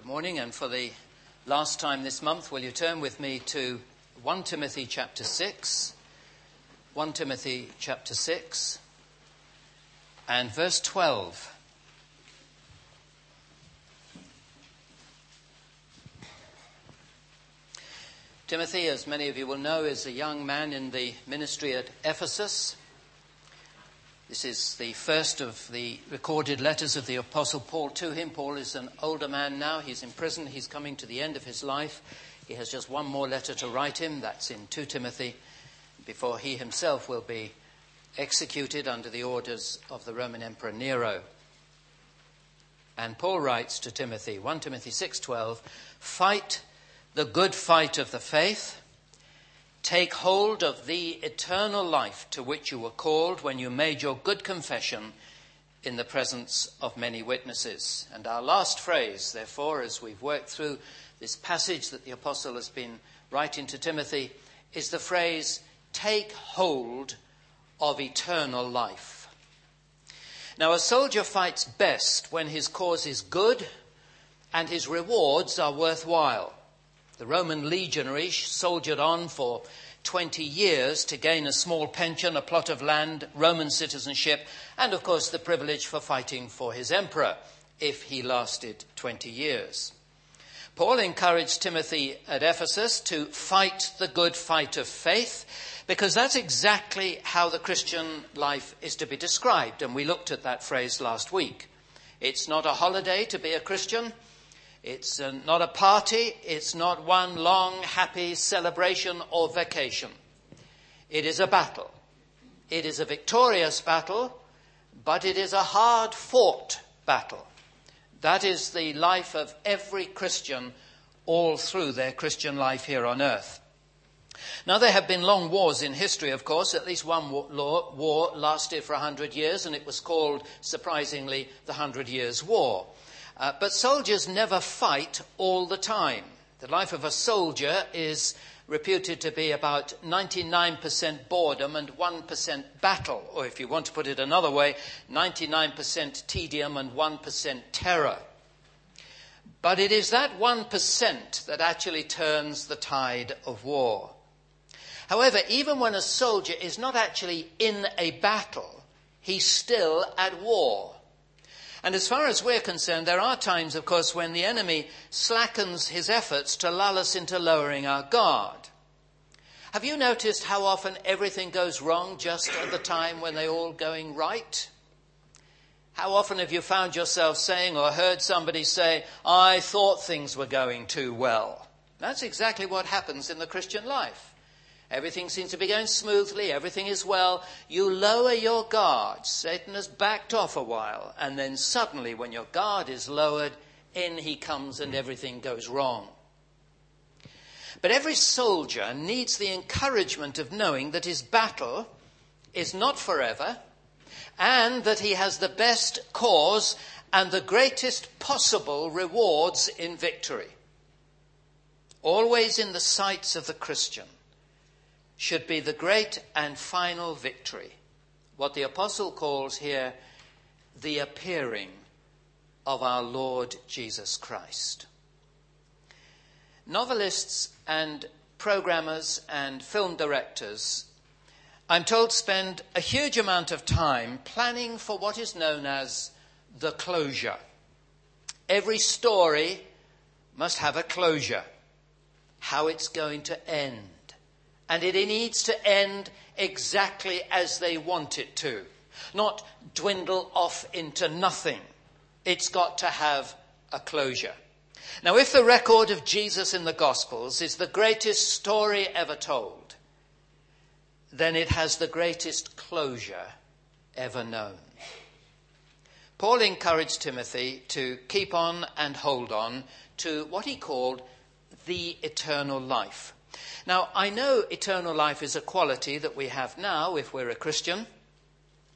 morning, and for the last time this month, will you turn with me to 1 Timothy chapter 6, 1 Timothy chapter 6 and verse 12. Timothy, as many of you will know, is a young man in the ministry at Ephesus. This is the first of the recorded letters of the Apostle Paul to him. Paul is an older man now. He's in prison. He's coming to the end of his life. He has just one more letter to write him. That's in 2 Timothy, before he himself will be executed under the orders of the Roman Emperor Nero. And Paul writes to Timothy, 1 Timothy 6:12, "Fight the good fight of the faith. Take hold of the eternal life to which you were called when you made your good confession in the presence of many witnesses." And our last phrase, therefore, as we've worked through this passage that the apostle has been writing to Timothy, is the phrase, "Take hold of eternal life." Now, a soldier fights best when his cause is good and his rewards are worthwhile. The Roman legionary soldiered on for 20 years to gain a small pension, a plot of land, Roman citizenship, and of course the privilege for fighting for his emperor if he lasted 20 years. Paul encouraged Timothy at Ephesus to fight the good fight of faith, because that's exactly how the Christian life is to be described, and we looked at that phrase last week. It's not a holiday to be a Christian. It's not a party. It's not one long, happy celebration or vacation. It is a battle. It is a victorious battle, but it is a hard-fought battle. That is the life of every Christian all through their Christian life here on earth. Now, there have been long wars in history, of course. At least one war lasted for 100 years, and it was called, surprisingly, the 100 Years' War. But soldiers never fight all the time. The life of a soldier is reputed to be about 99% boredom and 1% battle. Or if you want to put it another way, 99% tedium and 1% terror. But it is that 1% that actually turns the tide of war. However, even when a soldier is not actually in a battle, he's still at war. And as far as we're concerned, there are times, of course, when the enemy slackens his efforts to lull us into lowering our guard. Have you noticed how often everything goes wrong just at the time when they're all going right? How often have you found yourself saying or heard somebody say, "I thought things were going too well"? That's exactly what happens in the Christian life. Everything seems to be going smoothly. Everything is well. You lower your guard. Satan has backed off a while. And then suddenly, when your guard is lowered, in he comes and everything goes wrong. But every soldier needs the encouragement of knowing that his battle is not forever, and that he has the best cause and the greatest possible rewards in victory. Always in the sights of the Christian should be the great and final victory, what the apostle calls here the appearing of our Lord Jesus Christ. Novelists and programmers and film directors, I'm told, spend a huge amount of time planning for what is known as the closure. Every story must have a closure, how it's going to end. And it needs to end exactly as they want it to, not dwindle off into nothing. It's got to have a closure. Now, if the record of Jesus in the Gospels is the greatest story ever told, then it has the greatest closure ever known. Paul encouraged Timothy to keep on and hold on to what he called the eternal life. Now, I know eternal life is a quality that we have now if we're a Christian.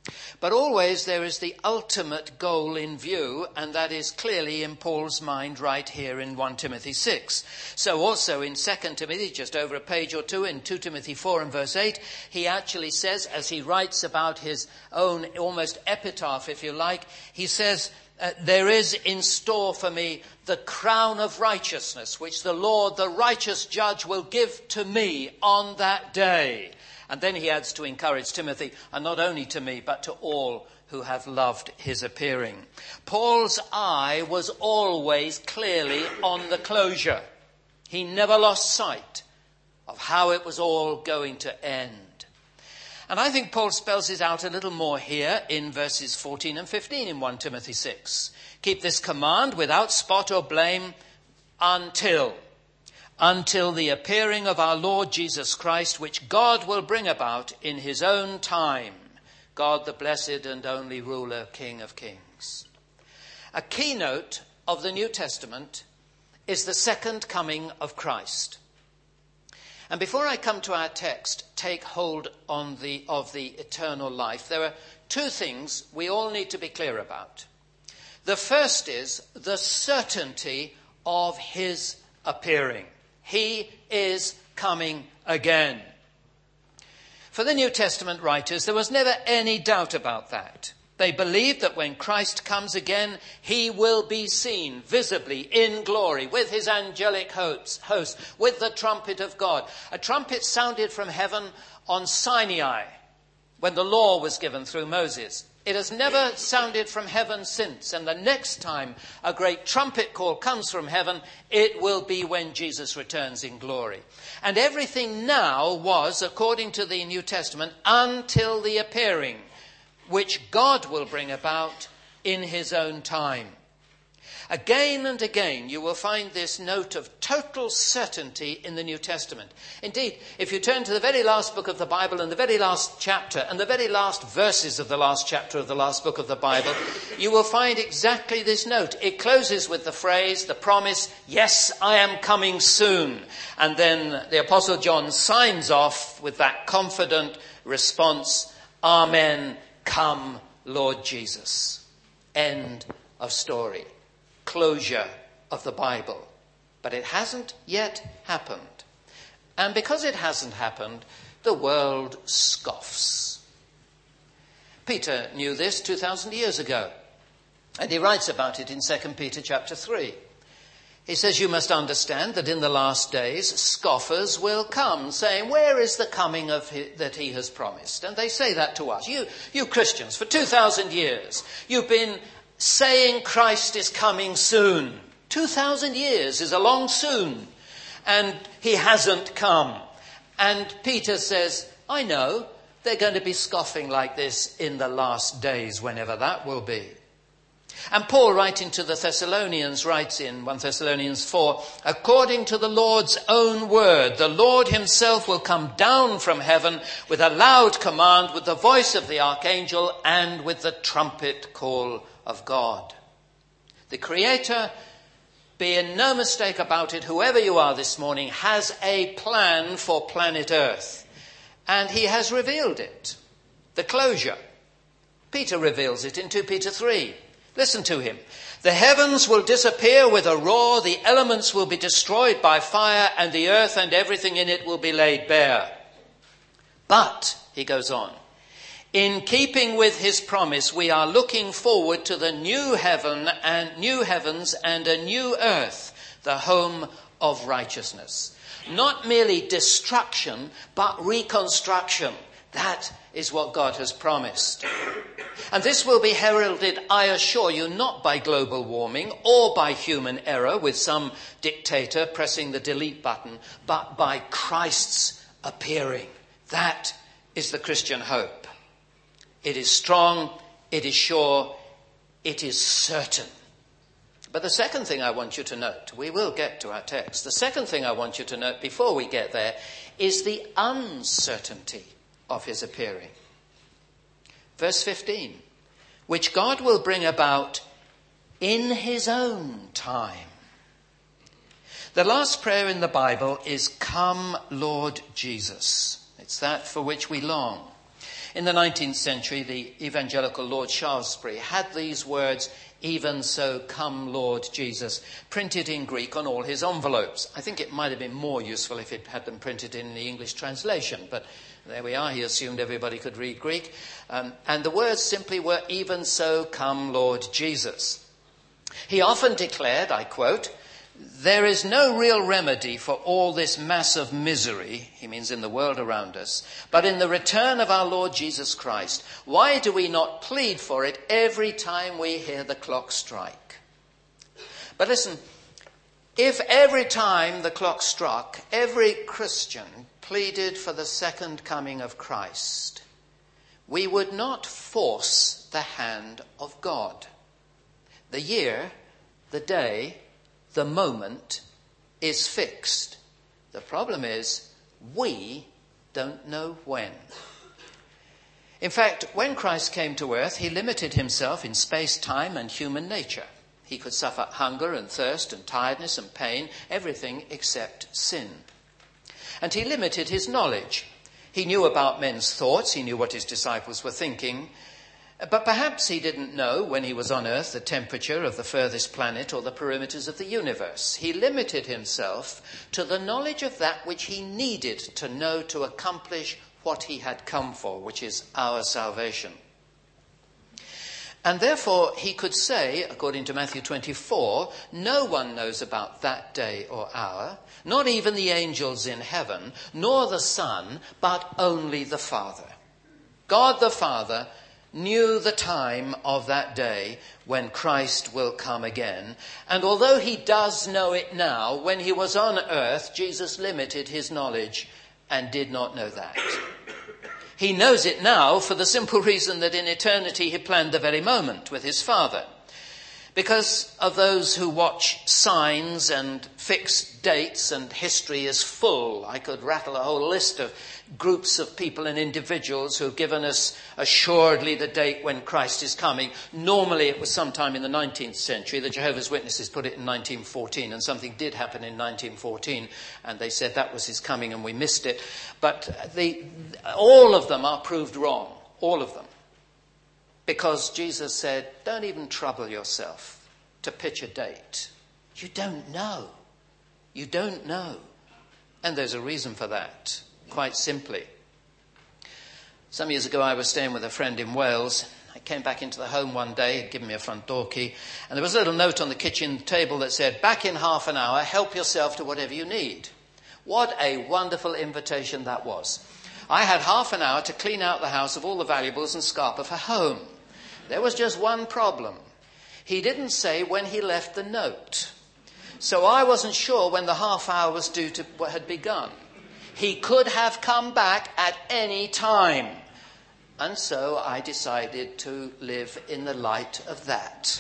But always there is the ultimate goal in view, and that is clearly in Paul's mind right here in 1 Timothy 6. So also in 2 Timothy, just over a page or two, in 2 Timothy 4 and verse 8, he actually says, as he writes about his own almost epitaph, if you like, he says, there is in store for me the crown of righteousness, which the Lord, the righteous judge, will give to me on that day. And then he adds to encourage Timothy, and not only to me, but to all who have loved his appearing. Paul's eye was always clearly on the closure. He never lost sight of how it was all going to end. And I think Paul spells it out a little more here in verses 14 and 15 in 1 Timothy 6. Keep this command without spot or blame until the appearing of our Lord Jesus Christ, which God will bring about in his own time. God, the blessed and only ruler, King of kings. A keynote of the New Testament is the second coming of Christ. And before I come to our text, take hold of the eternal life, there are two things we all need to be clear about. The first is the certainty of his appearing. He is coming again. For the New Testament writers, there was never any doubt about that. They believed that when Christ comes again, he will be seen visibly in glory with his angelic host, with the trumpet of God. A trumpet sounded from heaven on Sinai when the law was given through Moses. It has never sounded from heaven since, and the next time a great trumpet call comes from heaven, it will be when Jesus returns in glory. And everything now was, according to the New Testament, until the appearing, which God will bring about in his own time. Again and again, you will find this note of total certainty in the New Testament. Indeed, if you turn to the very last book of the Bible and the very last chapter and the very last verses of the last chapter of the last book of the Bible, you will find exactly this note. It closes with the phrase, the promise, yes, I am coming soon. And then the Apostle John signs off with that confident response, Amen, come, Lord Jesus. End of story. Closure of the Bible. But it hasn't yet happened. And because it hasn't happened, the world scoffs. Peter knew this 2,000 years ago. And he writes about it in 2 Peter chapter 3. He says, you must understand that in the last days, scoffers will come, saying, where is the coming of that he has promised? And they say that to us. You Christians, for 2,000 years, you've been saying Christ is coming soon. 2,000 years is a long soon. And he hasn't come. And Peter says, I know they're going to be scoffing like this in the last days, whenever that will be. And Paul, writing to the Thessalonians, writes in 1 Thessalonians 4, according to the Lord's own word, the Lord himself will come down from heaven with a loud command, with the voice of the archangel, and with the trumpet call of God. The Creator, be in no mistake about it, whoever you are this morning, has a plan for planet Earth. And he has revealed it. The closure. Peter reveals it in 2 Peter 3. Listen to him. The heavens will disappear with a roar, the elements will be destroyed by fire, and the earth and everything in it will be laid bare. But, he goes on, in keeping with his promise, we are looking forward to the new heavens and a new earth, the home of righteousness. Not merely destruction, but reconstruction. That is what God has promised. And this will be heralded, I assure you, not by global warming or by human error with some dictator pressing the delete button, but by Christ's appearing. That is the Christian hope. It is strong, it is sure, it is certain. But the second thing I want you to note, we will get to our text. The second thing I want you to note before we get there is the uncertainty of his appearing. Verse 15, which God will bring about in his own time. The last prayer in the Bible is, come, Lord Jesus. It's that for which we long. In the 19th century, the evangelical Lord Shaftesbury had these words, "Even so come Lord Jesus," printed in Greek on all his envelopes. I think it might have been more useful if it had them printed in the English translation, but there we are. He assumed everybody could read Greek. And the words simply were, "Even so come Lord Jesus." He often declared, I quote, "There is no real remedy for all this mass of misery," he means in the world around us, "but in the return of our Lord Jesus Christ. Why do we not plead for it every time we hear the clock strike?" But listen, if every time the clock struck, every Christian pleaded for the second coming of Christ, we would not force the hand of God. The year, the day, the moment is fixed. The problem is we don't know when. In fact, when Christ came to earth, he limited himself in space, time, and human nature. He could suffer hunger and thirst and tiredness and pain, everything except sin. And he limited his knowledge. He knew about men's thoughts. He knew what his disciples were thinking. But perhaps he didn't know, when he was on earth, the temperature of the furthest planet or the perimeters of the universe. He limited himself to the knowledge of that which he needed to know to accomplish what he had come for, which is our salvation. And therefore he could say, according to Matthew 24, no one knows about that day or hour, not even the angels in heaven, nor the Son, but only the Father. God the Father knew the time of that day when Christ will come again. And although he does know it now, when he was on earth, Jesus limited his knowledge and did not know that. He knows it now for the simple reason that in eternity he planned the very moment with his Father. Because of those who watch signs and fixed dates, and history is full. I could rattle a whole list of groups of people and individuals who have given us assuredly the date when Christ is coming. Normally it was sometime in the 19th century. The Jehovah's Witnesses put it in 1914, and something did happen in 1914, and they said that was his coming and we missed it. But all of them are proved wrong, all of them. Because Jesus said, don't even trouble yourself to pitch a date. You don't know. You don't know. And there's a reason for that, quite simply. Some years ago I was staying with a friend in Wales. I came back into the home one day, he'd given me a front door key, and there was a little note on the kitchen table that said, "Back in half an hour, help yourself to whatever you need." What a wonderful invitation that was. I had half an hour to clean out the house of all the valuables and scarper for home. There was just one problem. He didn't say when he left the note. So I wasn't sure when the half hour was due to what had begun. He could have come back at any time. And so I decided to live in the light of that.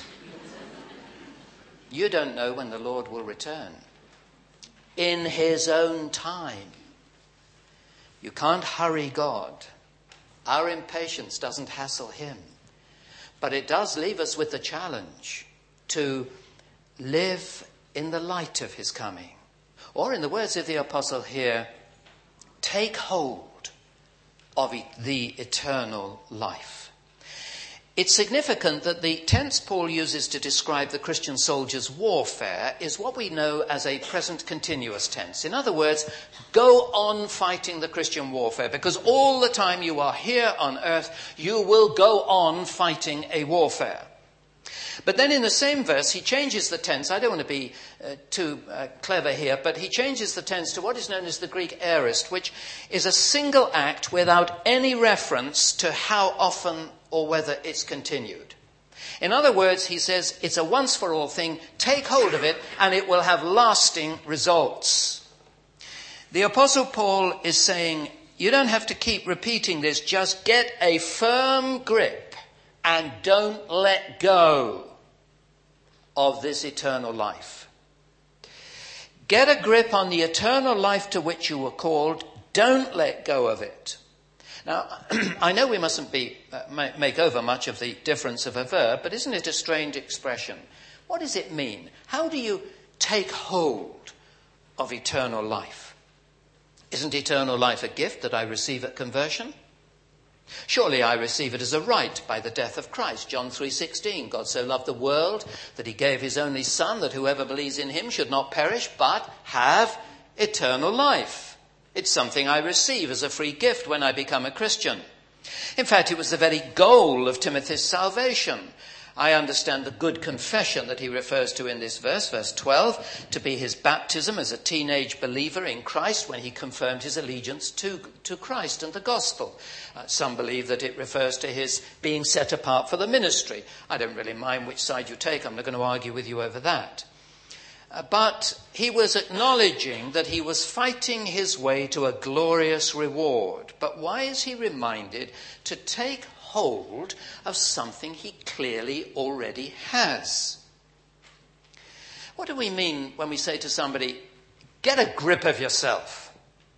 You don't know when the Lord will return. In his own time. You can't hurry God. Our impatience doesn't hassle him. But it does leave us with the challenge to live in the light of his coming. Or in the words of the apostle here, take hold of the eternal life. It's significant that the tense Paul uses to describe the Christian soldier's warfare is what we know as a present continuous tense. In other words, go on fighting the Christian warfare, because all the time you are here on earth, you will go on fighting a warfare. But then in the same verse, he changes the tense. I don't want to be too clever here, but he changes the tense to what is known as the Greek aorist, which is a single act without any reference to how often or whether it's continued. In other words, he says it's a once-for-all thing. Take hold of it, and it will have lasting results. The Apostle Paul is saying, you don't have to keep repeating this. Just get a firm grip and don't let go of this eternal life. Get a grip on the eternal life to which you were called. Don't let go of it. Now, I know we mustn't make over much of the difference of a verb, but isn't it a strange expression? What does it mean? How do you take hold of eternal life? Isn't eternal life a gift that I receive at conversion? Surely I receive it as a right by the death of Christ. John 3:16, God so loved the world that he gave his only Son, that whoever believes in him should not perish, but have eternal life. It's something I receive as a free gift when I become a Christian. In fact, it was the very goal of Timothy's salvation. I understand the good confession that he refers to in this verse 12, to be his baptism as a teenage believer in Christ when he confirmed his allegiance to Christ and the gospel. Some believe that it refers to his being set apart for the ministry. I don't really mind which side you take. I'm not going to argue with you over that. But he was acknowledging that he was fighting his way to a glorious reward. But why is he reminded to take hold of something he clearly already has? What do we mean when we say to somebody, get a grip of yourself?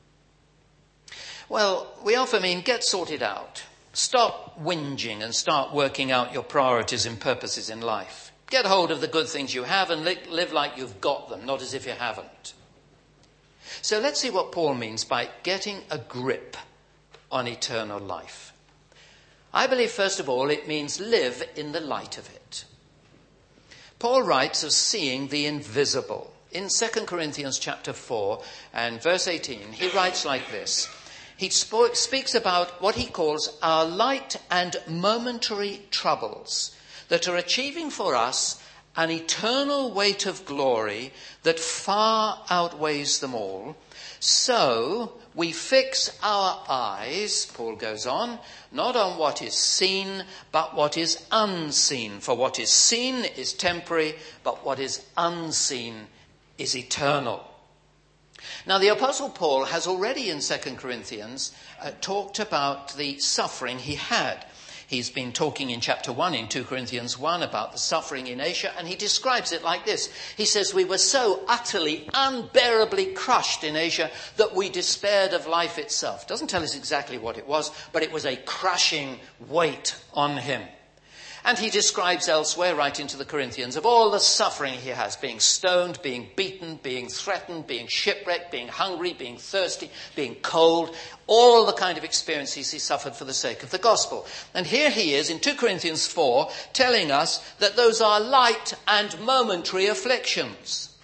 Well, we often mean get sorted out. Stop whinging and start working out your priorities and purposes in life. Get hold of the good things you have and live like you've got them, not as if you haven't. So let's see what Paul means by getting a grip on eternal life. I believe, first of all, it means live in the light of it. Paul writes of seeing the invisible. In 2 Corinthians chapter 4 and verse 18, he writes like this. He speaks about what he calls our light and momentary troubles that are achieving for us an eternal weight of glory that far outweighs them all. So we fix our eyes, Paul goes on, not on what is seen, but what is unseen. For what is seen is temporary, but what is unseen is eternal. Now, the Apostle Paul has already in 2 Corinthians talked about the suffering he had. He's been talking in chapter 1 in 2 Corinthians 1 about the suffering in Asia, and he describes it like this. He says, we were so utterly, unbearably crushed in Asia that we despaired of life itself. Doesn't tell us exactly what it was, but it was a crushing weight on him. And he describes elsewhere, writing to the Corinthians, of all the suffering he has, being stoned, being beaten, being threatened, being shipwrecked, being hungry, being thirsty, being cold, all the kind of experiences he suffered for the sake of the gospel. And here he is in 2 Corinthians 4 telling us that those are light and momentary afflictions.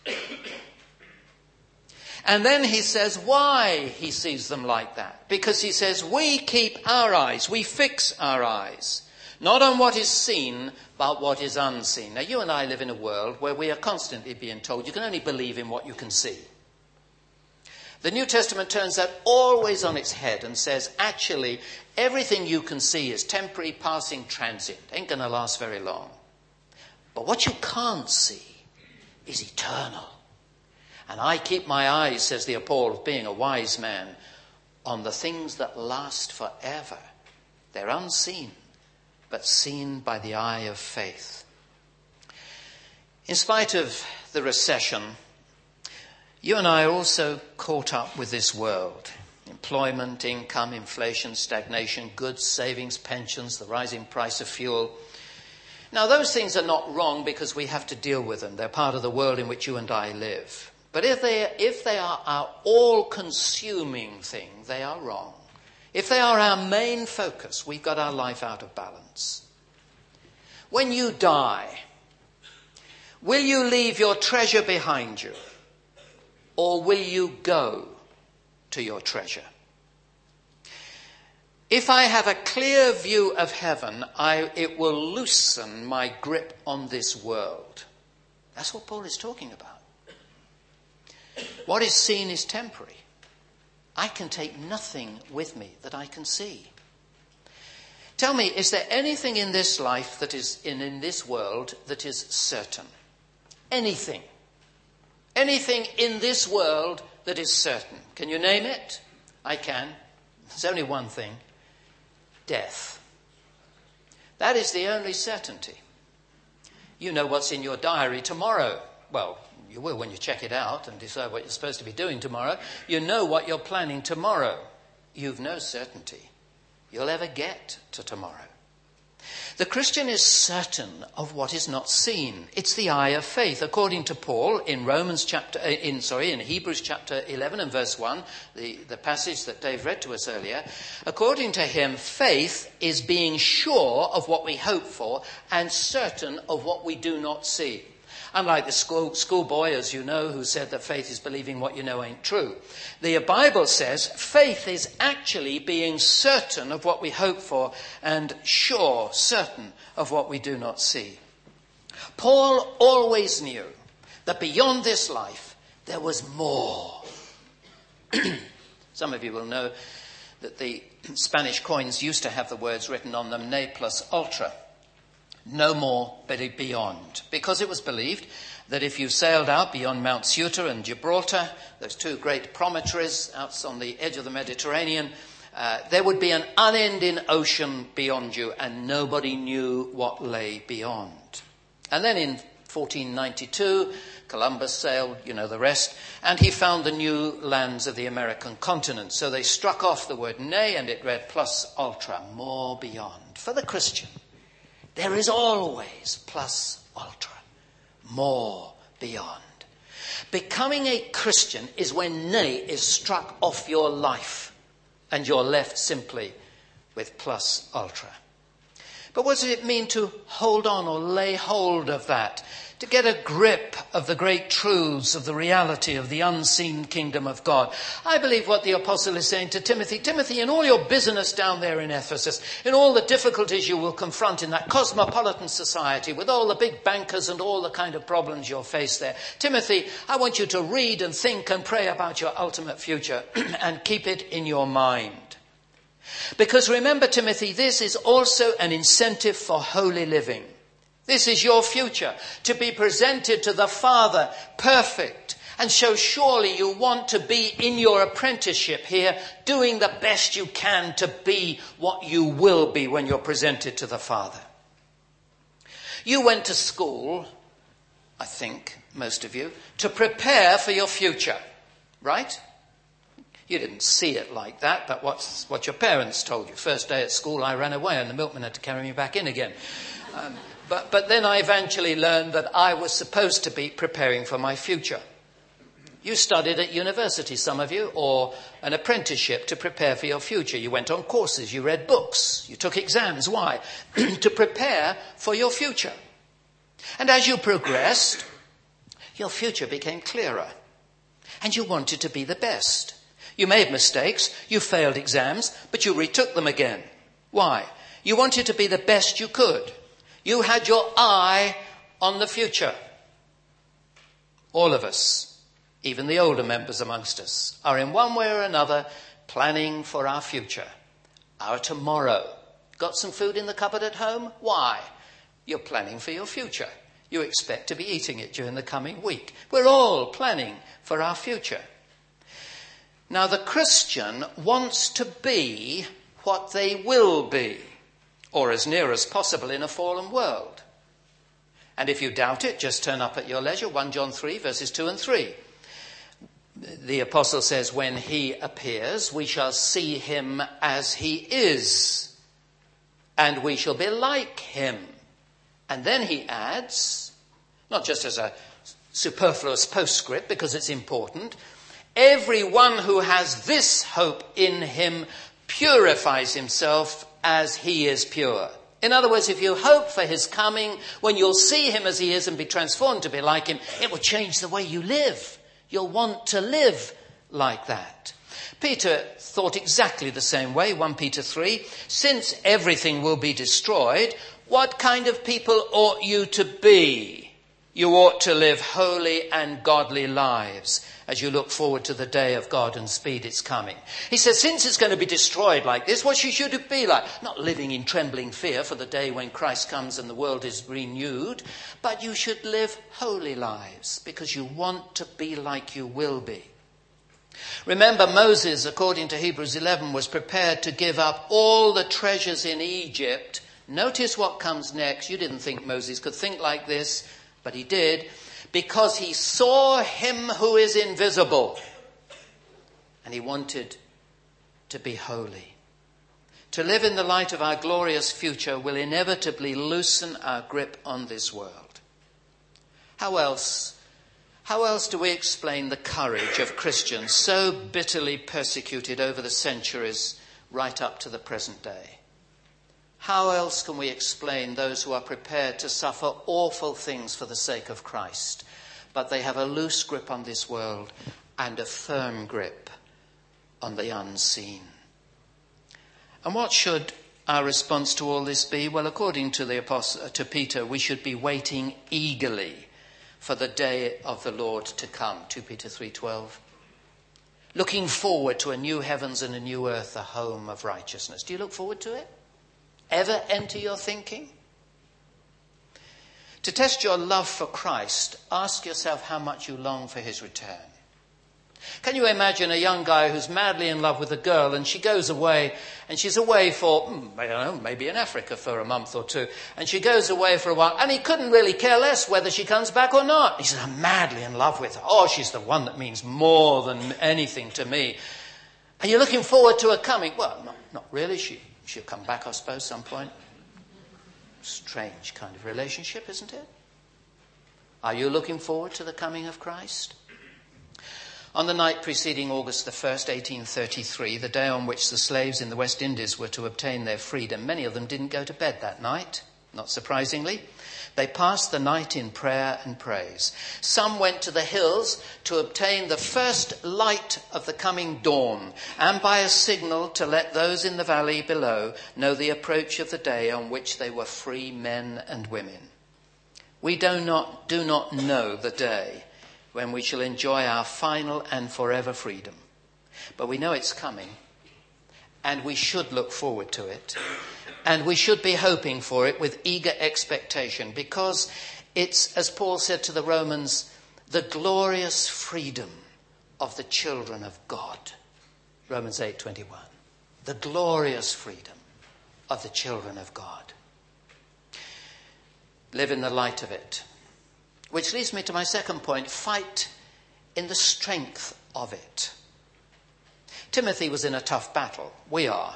And then he says why he sees them like that. Because he says we keep our eyes, we fix our eyes, not on what is seen, but what is unseen. Now, you and I live in a world where we are constantly being told you can only believe in what you can see. The New Testament turns that always on its head and says, actually, everything you can see is temporary, passing, transient. Ain't going to last very long. But what you can't see is eternal. And I keep my eyes, says the Paul, being a wise man, on the things that last forever. They're unseen, but seen by the eye of faith. In spite of the recession, you and I are also caught up with this world. Employment, income, inflation, stagnation, goods, savings, pensions, the rising price of fuel. Now, those things are not wrong because we have to deal with them. They're part of the world in which you and I live. But if they are our all-consuming thing, they are wrong. If they are our main focus, we've got our life out of balance. When you die, will you leave your treasure behind you? Or will you go to your treasure? If I have a clear view of heaven, it will loosen my grip on this world. That's what Paul is talking about. What is seen is temporary. I can take nothing with me that I can see. Tell me, is there anything in this life that is in this world that is certain? Anything. Anything in this world that is certain. Can you name it? I can. There's only one thing. Death. That is the only certainty. You know what's in your diary tomorrow. Well, you will when you check it out and decide what you're supposed to be doing tomorrow. You know what you're planning tomorrow. You've no certainty you'll ever get to tomorrow. The Christian is certain of what is not seen. It's the eye of faith. According to Paul in Hebrews chapter 11 and verse 1, the passage that Dave read to us earlier, according to him, faith is being sure of what we hope for and certain of what we do not see. Unlike the schoolboy, as you know, who said that faith is believing what you know ain't true. The Bible says faith is actually being certain of what we hope for and sure, certain of what we do not see. Paul always knew that beyond this life there was more. Some of you will know that the Spanish coins used to have the words written on them, ne plus ultra. No more, but beyond. Because it was believed that if you sailed out beyond Mount Ceuta and Gibraltar, those two great promontories out on the edge of the Mediterranean, there would be an unending ocean beyond you, and nobody knew what lay beyond. And then in 1492, Columbus sailed, you know the rest, and he found the new lands of the American continent. So they struck off the word ne, and it read plus ultra, more beyond. For the Christian, there is always plus ultra, more beyond. Becoming a Christian is when ne is struck off your life and you're left simply with plus ultra. But what does it mean to hold on or lay hold of that? To get a grip of the great truths of the reality of the unseen kingdom of God. I believe what the apostle is saying to Timothy. Timothy, in all your business down there in Ephesus, in all the difficulties you will confront in that cosmopolitan society, with all the big bankers and all the kind of problems you'll face there. Timothy, I want you to read and think and pray about your ultimate future and keep it in your mind. Because remember, Timothy, this is also an incentive for holy living. This is your future, to be presented to the Father perfect. And so surely you want to be in your apprenticeship here, doing the best you can to be what you will be when you're presented to the Father. You went to school, I think, most of you, to prepare for your future, right? You didn't see it like that, but what's what your parents told you. First day at school, I ran away and the milkman had to carry me back in again. But then I eventually learned that I was supposed to be preparing for my future. You studied at university, some of you, or an apprenticeship to prepare for your future. You went on courses, you read books, you took exams. Why? To prepare for your future. And as you progressed, your future became clearer. And you wanted to be the best. You made mistakes, you failed exams, but you retook them again. Why? You wanted to be the best you could. You had your eye on the future. All of us, even the older members amongst us, are in one way or another planning for our future, our tomorrow. Got some food in the cupboard at home? Why? You're planning for your future. You expect to be eating it during the coming week. We're all planning for our future. Now, the Christian wants to be what they will be, or as near as possible in a fallen world. And if you doubt it, just turn up at your leisure, 1 John 3, verses 2 and 3. The apostle says, when he appears, we shall see him as he is, and we shall be like him. And then he adds, not just as a superfluous postscript, because it's important, everyone who has this hope in him purifies himself as he is pure. In other words, if you hope for his coming, when you'll see him as he is and be transformed to be like him, it will change the way you live. You'll want to live like that. Peter thought exactly the same way, 1 Peter 3. Since everything will be destroyed, what kind of people ought you to be? You ought to live holy and godly lives as you look forward to the day of God and speed its coming. He says, since it's going to be destroyed like this, what should it be like? Not living in trembling fear for the day when Christ comes and the world is renewed, but you should live holy lives because you want to be like you will be. Remember, Moses, according to Hebrews 11, was prepared to give up all the treasures in Egypt. Notice what comes next. You didn't think Moses could think like this, but he did, because he saw him who is invisible. And he wanted to be holy. To live in the light of our glorious future will inevitably loosen our grip on this world. How else do we explain the courage of Christians so bitterly persecuted over the centuries right up to the present day? How else can we explain those who are prepared to suffer awful things for the sake of Christ, but they have a loose grip on this world and a firm grip on the unseen? And what should our response to all this be? Well, according to Peter, we should be waiting eagerly for the day of the Lord to come, 2 Peter 3:12. Looking forward to a new heavens and a new earth, a home of righteousness. Do you look forward to it? Ever enter your thinking? To test your love for Christ, ask yourself how much you long for his return. Can you imagine a young guy who's madly in love with a girl and she goes away and she's away for, I don't know, maybe in Africa for a month or two, and she goes away for a while and he couldn't really care less whether she comes back or not. He says, I'm madly in love with her. Oh, she's the one that means more than anything to me. Are you looking forward to her coming? Well, not really. She'll come back, I suppose, some point. Strange kind of relationship, isn't it? Are you looking forward to the coming of Christ? On the night preceding August the 1st, 1833, the day on which the slaves in the West Indies were to obtain their freedom, many of them didn't go to bed that night, not surprisingly. They passed the night in prayer and praise. Some went to the hills to obtain the first light of the coming dawn, and by a signal to let those in the valley below know the approach of the day on which they were free men and women. We do not know the day when we shall enjoy our final and forever freedom. But we know it's coming, and we should look forward to it, and we should be hoping for it with eager expectation, because it's, as Paul said to the Romans, the glorious freedom of the children of God. Romans 8:21. The glorious freedom of the children of God. Live in the light of it. Which leads me to my second point, fight in the strength of it. Timothy was in a tough battle. We are.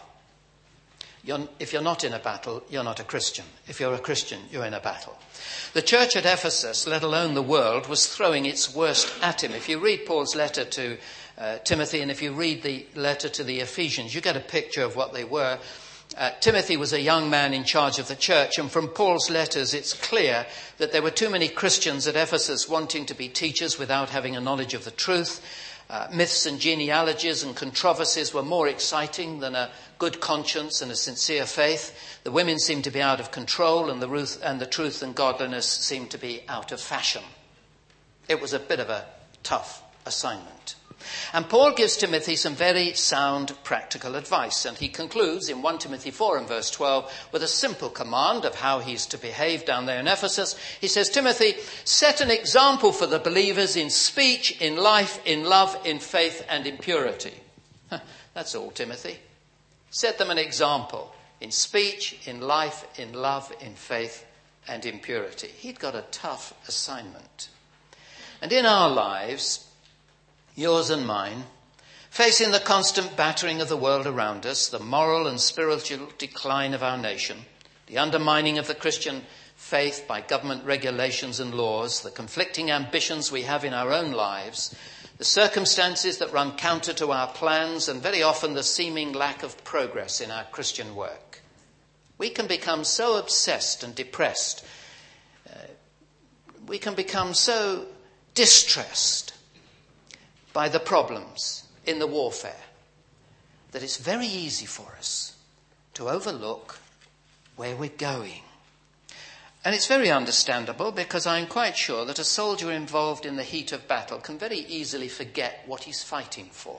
If you're not in a battle, you're not a Christian. If you're a Christian, you're in a battle. The church at Ephesus, let alone the world, was throwing its worst at him. If you read Paul's letter to Timothy, and if you read the letter to the Ephesians, you get a picture of what they were. Timothy was a young man in charge of the church, and from Paul's letters it's clear that there were too many Christians at Ephesus wanting to be teachers without having a knowledge of the truth. Myths and genealogies and controversies were more exciting than a good conscience and a sincere faith. The women seemed to be out of control, and the truth and godliness seemed to be out of fashion. It was a bit of a tough assignment. And Paul gives Timothy some very sound practical advice, and he concludes in 1 Timothy 4 and verse 12 with a simple command of how he's to behave down there in Ephesus. He says, Timothy, set an example for the believers in speech, in life, in love, in faith, and in purity. That's all, Timothy. Set them an example in speech, in life, in love, in faith, and in purity. He'd got a tough assignment. And in our lives, yours and mine, facing the constant battering of the world around us, the moral and spiritual decline of our nation, the undermining of the Christian faith by government regulations and laws, the conflicting ambitions we have in our own lives, the circumstances that run counter to our plans, and very often the seeming lack of progress in our Christian work, we can become so obsessed and depressed. We can become so distressed by the problems in the warfare that it's very easy for us to overlook where we're going. And it's very understandable, because I'm quite sure that a soldier involved in the heat of battle can very easily forget what he's fighting for.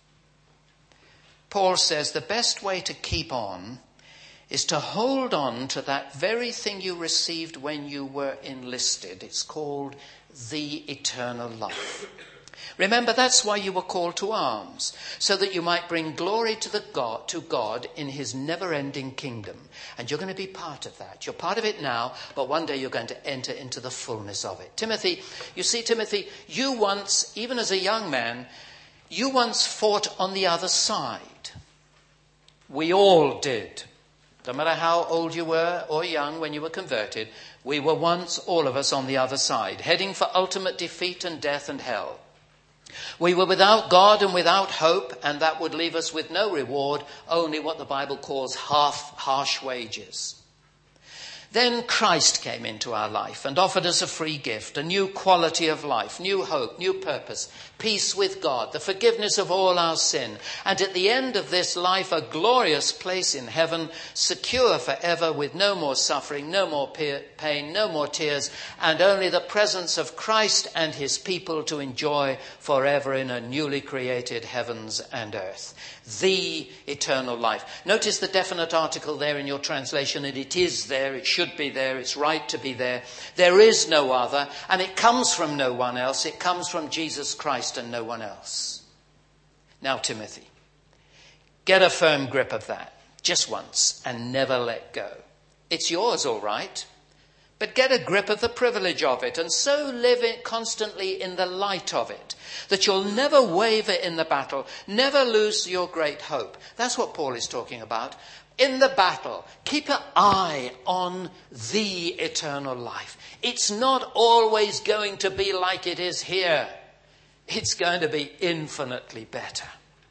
Paul says the best way to keep on is to hold on to that very thing you received when you were enlisted. It's called the eternal life. Remember, that's why you were called to arms, so that you might bring glory to God in his never-ending kingdom. And you're going to be part of that. You're part of it now, but one day you're going to enter into the fullness of it. Timothy, you see, Timothy, you once, even as a young man, you once fought on the other side. We all did. No matter how old you were or young when you were converted, we were once, all of us, on the other side, heading for ultimate defeat and death and hell. We were without God and without hope, and that would leave us with no reward, only what the Bible calls harsh wages. Then Christ came into our life and offered us a free gift, a new quality of life, new hope, new purpose, peace with God, the forgiveness of all our sin, and at the end of this life, a glorious place in heaven, secure forever with no more suffering, no more pain, no more tears, and only the presence of Christ and his people to enjoy forever in a newly created heavens and earth. The eternal life. Notice the definite article there in your translation, and it is there, it should be there, it's right to be there. There is no other, and it comes from no one else. It comes from Jesus Christ and no one else. Now, Timothy, get a firm grip of that, just once, and never let go. It's yours, all right, but get a grip of the privilege of it, and so live it constantly in the light of it, that you'll never waver in the battle, never lose your great hope. That's what Paul is talking about. In the battle, keep an eye on the eternal life. It's not always going to be like it is here. It's going to be infinitely better.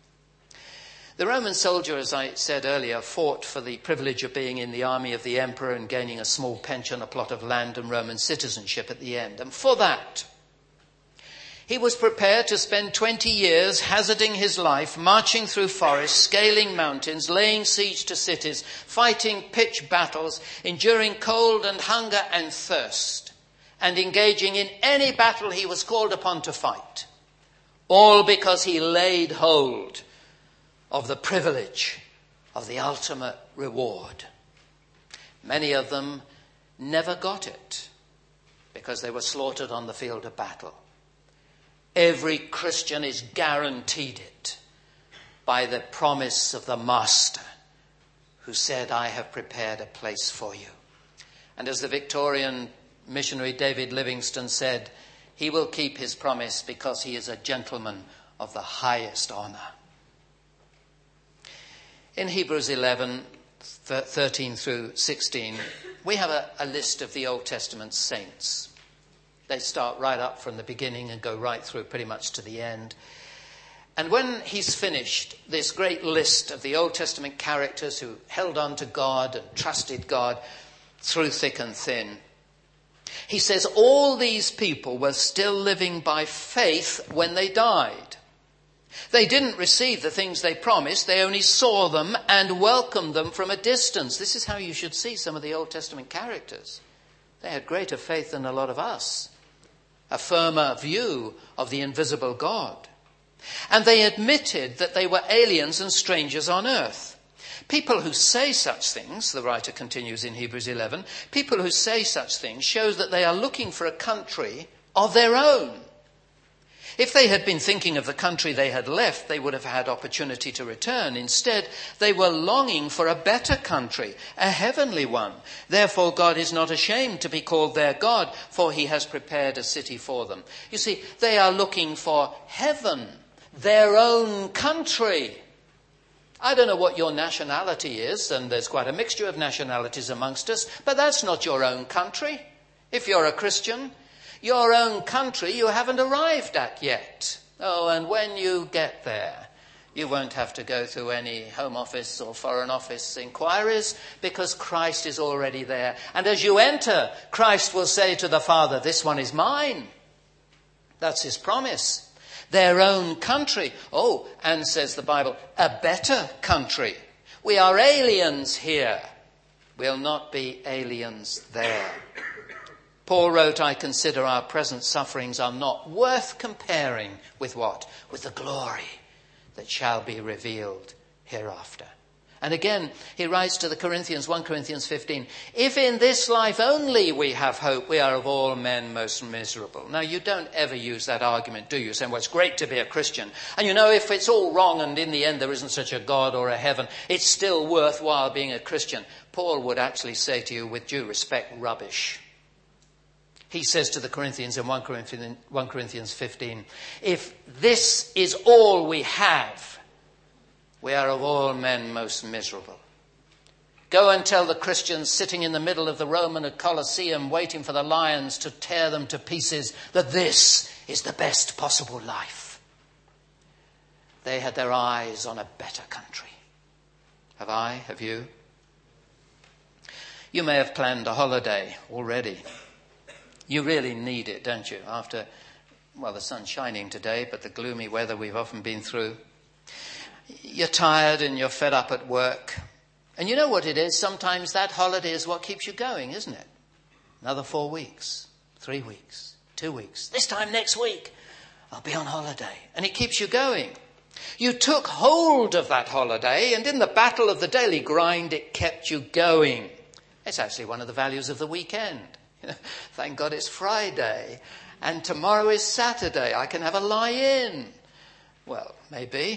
The Roman soldier, as I said earlier, fought for the privilege of being in the army of the emperor and gaining a small pension, a plot of land and Roman citizenship at the end. And for that, he was prepared to spend 20 years hazarding his life, marching through forests, scaling mountains, laying siege to cities, fighting pitched battles, enduring cold and hunger and thirst, and engaging in any battle he was called upon to fight. All because he laid hold of the privilege of the ultimate reward. Many of them never got it because they were slaughtered on the field of battle. Every Christian is guaranteed it by the promise of the Master who said, I have prepared a place for you. And as the Victorian missionary David Livingstone said, he will keep his promise because he is a gentleman of the highest honor. In Hebrews 11, 13 through 16, we have a list of the Old Testament saints. They start right up from the beginning and go right through pretty much to the end. And when he's finished this great list of the Old Testament characters who held on to God and trusted God through thick and thin, he says all these people were still living by faith when they died. They didn't receive the things they promised. They only saw them and welcomed them from a distance. This is how you should see some of the Old Testament characters. They had greater faith than a lot of us, a firmer view of the invisible God. And they admitted that they were aliens and strangers on earth. People who say such things, the writer continues in Hebrews 11, people who say such things shows that they are looking for a country of their own. If they had been thinking of the country they had left, they would have had opportunity to return. Instead, they were longing for a better country, a heavenly one. Therefore, God is not ashamed to be called their God, for he has prepared a city for them. You see, they are looking for heaven, their own country. I don't know what your nationality is, and there's quite a mixture of nationalities amongst us, but that's not your own country. If you're a Christian, your own country you haven't arrived at yet. Oh, and when you get there, you won't have to go through any Home Office or Foreign Office inquiries because Christ is already there. And as you enter, Christ will say to the Father, this one is mine. That's his promise. Their own country. Oh, and says the Bible, a better country. We are aliens here. We'll not be aliens there. Paul wrote, I consider our present sufferings are not worth comparing with what? With the glory that shall be revealed hereafter. And again, he writes to the Corinthians, 1 Corinthians 15, if in this life only we have hope, we are of all men most miserable. Now, you don't ever use that argument, do you? Saying, well, it's great to be a Christian. And you know, if it's all wrong and in the end there isn't such a God or a heaven, it's still worthwhile being a Christian. Paul would actually say to you, with due respect, rubbish. He says to the Corinthians in 1 Corinthians 15, if this is all we have, we are of all men most miserable. Go and tell the Christians sitting in the middle of the Roman Colosseum waiting for the lions to tear them to pieces that this is the best possible life. They had their eyes on a better country. Have I? Have you? You may have planned a holiday already. You really need it, don't you? After, the sun's shining today, but the gloomy weather we've often been through. You're tired and you're fed up at work. And you know what it is? Sometimes that holiday is what keeps you going, isn't it? Another 4 weeks, 3 weeks, 2 weeks. This time next week, I'll be on holiday. And it keeps you going. You took hold of that holiday, and in the battle of the daily grind, it kept you going. It's actually one of the values of the weekend. Thank God it's Friday, and tomorrow is Saturday. I can have a lie-in. Well, maybe.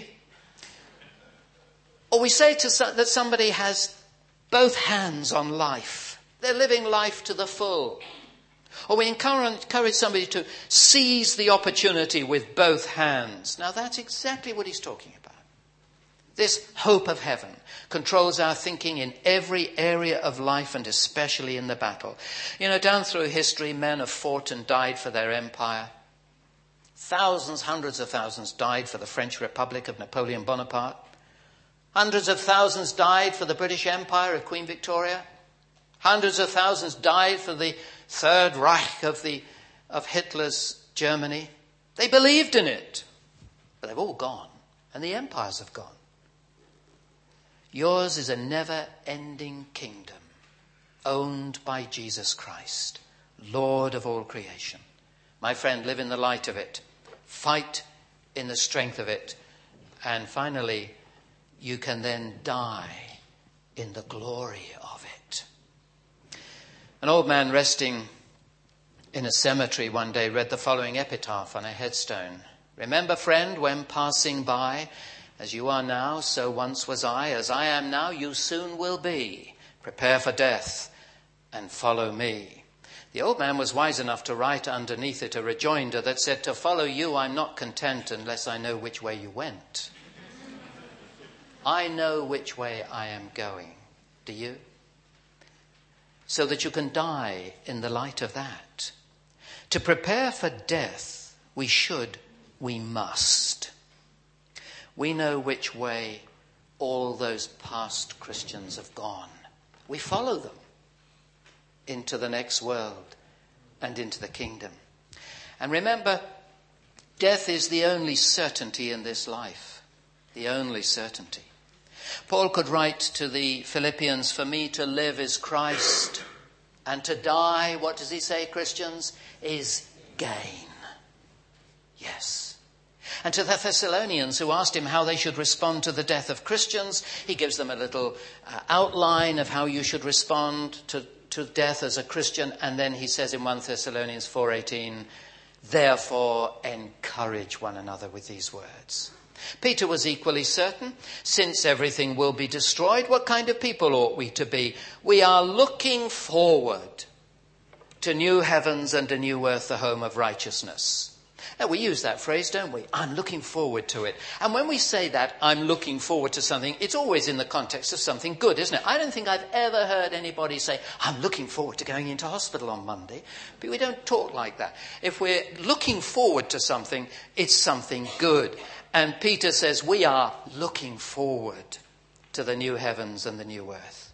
Or we say that somebody has both hands on life. They're living life to the full. Or we encourage somebody to seize the opportunity with both hands. Now that's exactly what he's talking about. This hope of heaven controls our thinking in every area of life and especially in the battle. Down through history, men have fought and died for their empire. Thousands, hundreds of thousands died for the French Republic of Napoleon Bonaparte. Hundreds of thousands died for the British Empire of Queen Victoria. Hundreds of thousands died for the Third Reich of Hitler's Germany. They believed in it, but they've all gone, and the empires have gone. Yours is a never-ending kingdom, owned by Jesus Christ, Lord of all creation. My friend, live in the light of it. Fight in the strength of it. And finally, you can then die in the glory of it. An old man resting in a cemetery one day read the following epitaph on a headstone. Remember, friend, when passing by, as you are now, so once was I. As I am now, you soon will be. Prepare for death and follow me. The old man was wise enough to write underneath it a rejoinder that said, to follow you I'm not content unless I know which way you went. I know which way I am going. Do you? So that you can die in the light of that. To prepare for death, we must. We know which way all those past Christians have gone. We follow them into the next world and into the kingdom. And remember, death is the only certainty in this life. The only certainty. Paul could write to the Philippians, for me to live is Christ, and to die, what does he say, Christians, is gain. Yes. And to the Thessalonians who asked him how they should respond to the death of Christians, he gives them a little outline of how you should respond to death as a Christian. And then he says in 1 Thessalonians 4:18, therefore encourage one another with these words. Peter was equally certain. Since everything will be destroyed, what kind of people ought we to be? We are looking forward to new heavens and a new earth, the home of righteousness. Now, we use that phrase, don't we? I'm looking forward to it. And when we say that, I'm looking forward to something, it's always in the context of something good, isn't it? I don't think I've ever heard anybody say, I'm looking forward to going into hospital on Monday. But we don't talk like that. If we're looking forward to something, it's something good. And Peter says we are looking forward to the new heavens and the new earth.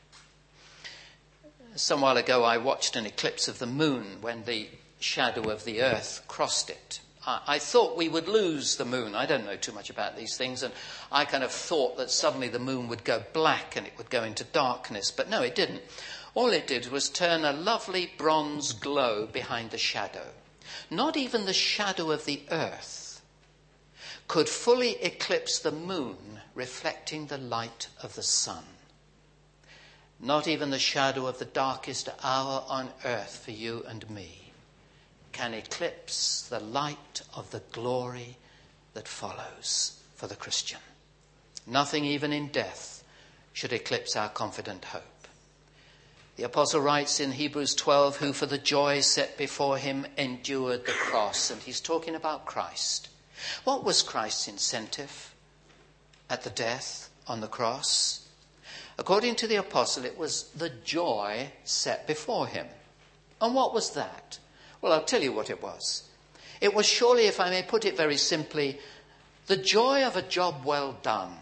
Some while ago I watched an eclipse of the moon when the shadow of the earth crossed it. I thought we would lose the moon. I don't know too much about these things, and I kind of thought that suddenly the moon would go black and it would go into darkness. But no, it didn't. All it did was turn a lovely bronze glow behind the shadow. Not even the shadow of the earth could fully eclipse the moon reflecting the light of the sun. Not even the shadow of the darkest hour on earth for you and me can eclipse the light of the glory that follows for the Christian. Nothing even in death should eclipse our confident hope. The apostle writes in Hebrews 12, who for the joy set before him endured the cross. And he's talking about Christ. What was Christ's incentive? at the death on the cross? According to the apostle, it was the joy set before him. And what was that? Well, I'll tell you what it was. It was surely, if I may put it very simply, the joy of a job well done.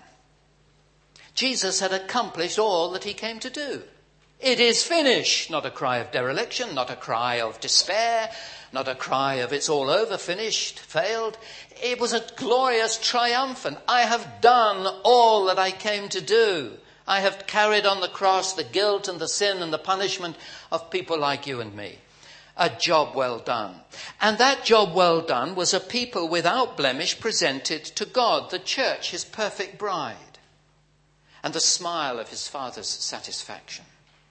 Jesus had accomplished all that he came to do. It is finished. Not a cry of dereliction, not a cry of despair, not a cry of it's all over, finished, failed. It was a glorious triumphant. I have done all that I came to do. I have carried on the cross the guilt and the sin and the punishment of people like you and me. A job well done. And that job well done was a people without blemish presented to God, the church, his perfect bride, and the smile of his Father's satisfaction.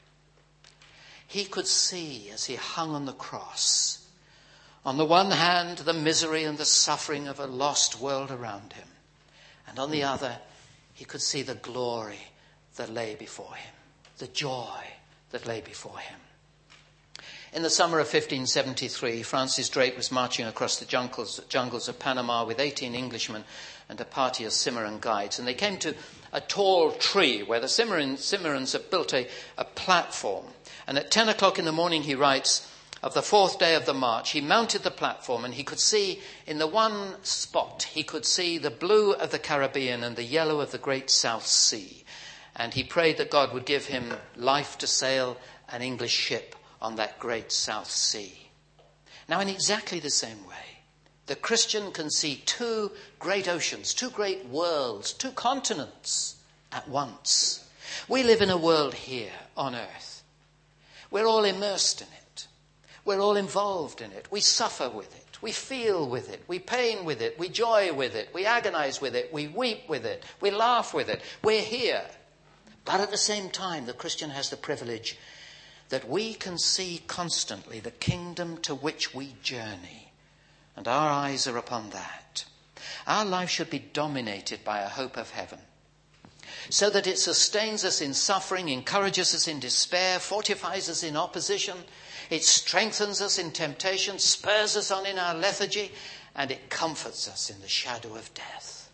He could see as he hung on the cross, on the one hand, the misery and the suffering of a lost world around him, and on the other, he could see the glory that lay before him, the joy that lay before him. In the summer of 1573, Francis Drake was marching across the jungles of Panama with 18 Englishmen and a party of Cimarron guides. And they came to a tall tree where the Cimarrons had built a platform. And at 10 o'clock in the morning, he writes, of the fourth day of the march, he mounted the platform and he could see in the one spot, he could see the blue of the Caribbean and the yellow of the great South Sea. And he prayed that God would give him life to sail an English ship on that great South Sea. Now, in exactly the same way, the Christian can see two great oceans, two great worlds, two continents at once. We live in a world here on earth. We're all immersed in it. We're all involved in it. We suffer with it. We feel with it. We pain with it. We joy with it. We agonize with it. We weep with it. We laugh with it. We're here. But at the same time, the Christian has the privilege that we can see constantly the kingdom to which we journey. And our eyes are upon that. Our life should be dominated by a hope of heaven, so that it sustains us in suffering, encourages us in despair, fortifies us in opposition. It strengthens us in temptation, spurs us on in our lethargy, and it comforts us in the shadow of death.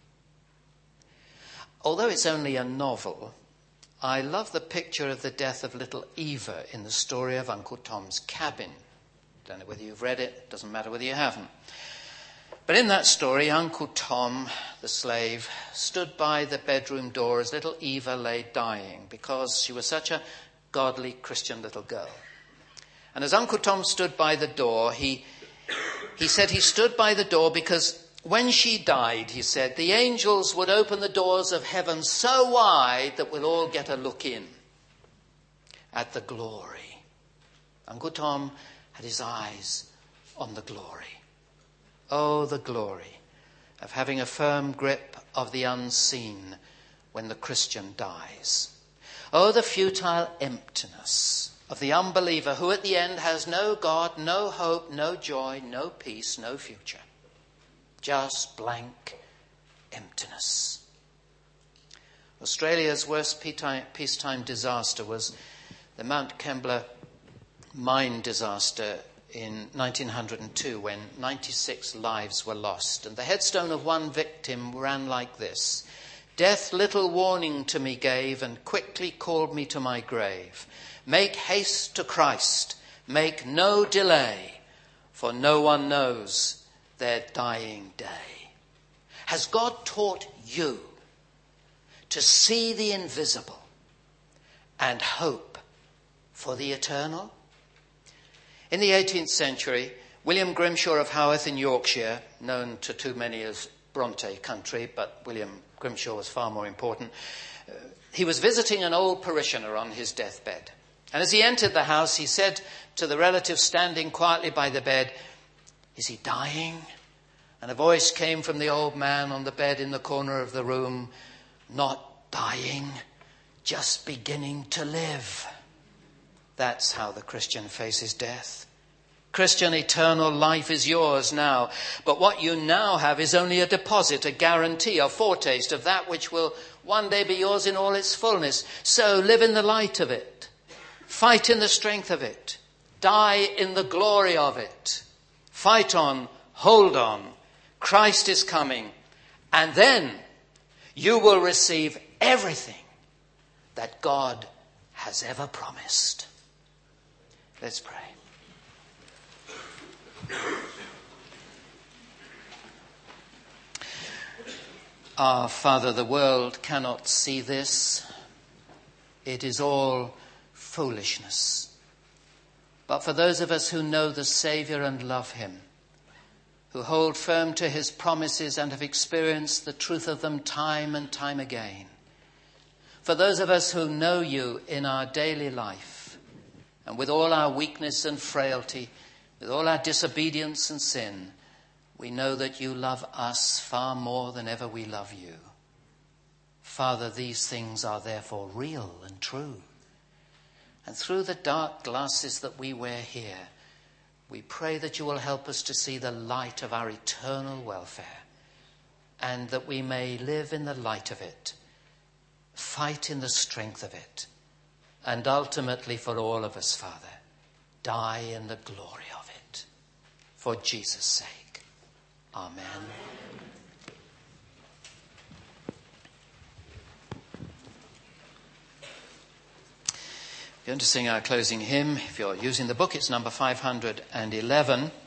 Although it's only a novel, I love the picture of the death of little Eva in the story of Uncle Tom's Cabin. Don't know whether you've read it, doesn't matter whether you haven't. But in that story, Uncle Tom, the slave, stood by the bedroom door as little Eva lay dying because she was such a godly Christian little girl. And as Uncle Tom stood by the door, he said he stood by the door because when she died, he said, the angels would open the doors of heaven so wide that we'll all get a look in at the glory. Uncle Tom had his eyes on the glory. Oh, the glory of having a firm grip of the unseen when the Christian dies. Oh, the futile emptiness of the unbeliever who at the end has no God, no hope, no joy, no peace, no future. Just blank emptiness. Australia's worst peacetime disaster was the Mount Kembla mine disaster in 1902 when 96 lives were lost. And the headstone of one victim ran like this: "Death little warning to me gave and quickly called me to my grave. Make haste to Christ, make no delay, for no one knows their dying day." Has God taught you to see the invisible and hope for the eternal? In the 18th century, William Grimshaw of Haworth in Yorkshire, known to too many as Bronte country, but William Grimshaw was far more important, he was visiting an old parishioner on his deathbed. And as he entered the house, he said to the relative standing quietly by the bed, "Is he dying?" And a voice came from the old man on the bed in the corner of the room, "Not dying, just beginning to live." That's how the Christian faces death. Christian eternal life is yours now. But what you now have is only a deposit, a guarantee, a foretaste of that which will one day be yours in all its fullness. So live in the light of it. Fight in the strength of it. Die in the glory of it. Fight on, hold on. Christ is coming. And then you will receive everything that God has ever promised. Let's pray. Our Father, the world cannot see this. It is all foolishness. But for those of us who know the Saviour and love him, who hold firm to his promises and have experienced the truth of them time and time again, for those of us who know you in our daily life, and with all our weakness and frailty, with all our disobedience and sin, we know that you love us far more than ever we love you. Father, these things are therefore real and true. And through the dark glasses that we wear here, we pray that you will help us to see the light of our eternal welfare, and that we may live in the light of it, fight in the strength of it, and ultimately for all of us, Father, die in the glory of it. For Jesus' sake. Amen. We're going to sing our closing hymn. If you're using the book, it's number 511.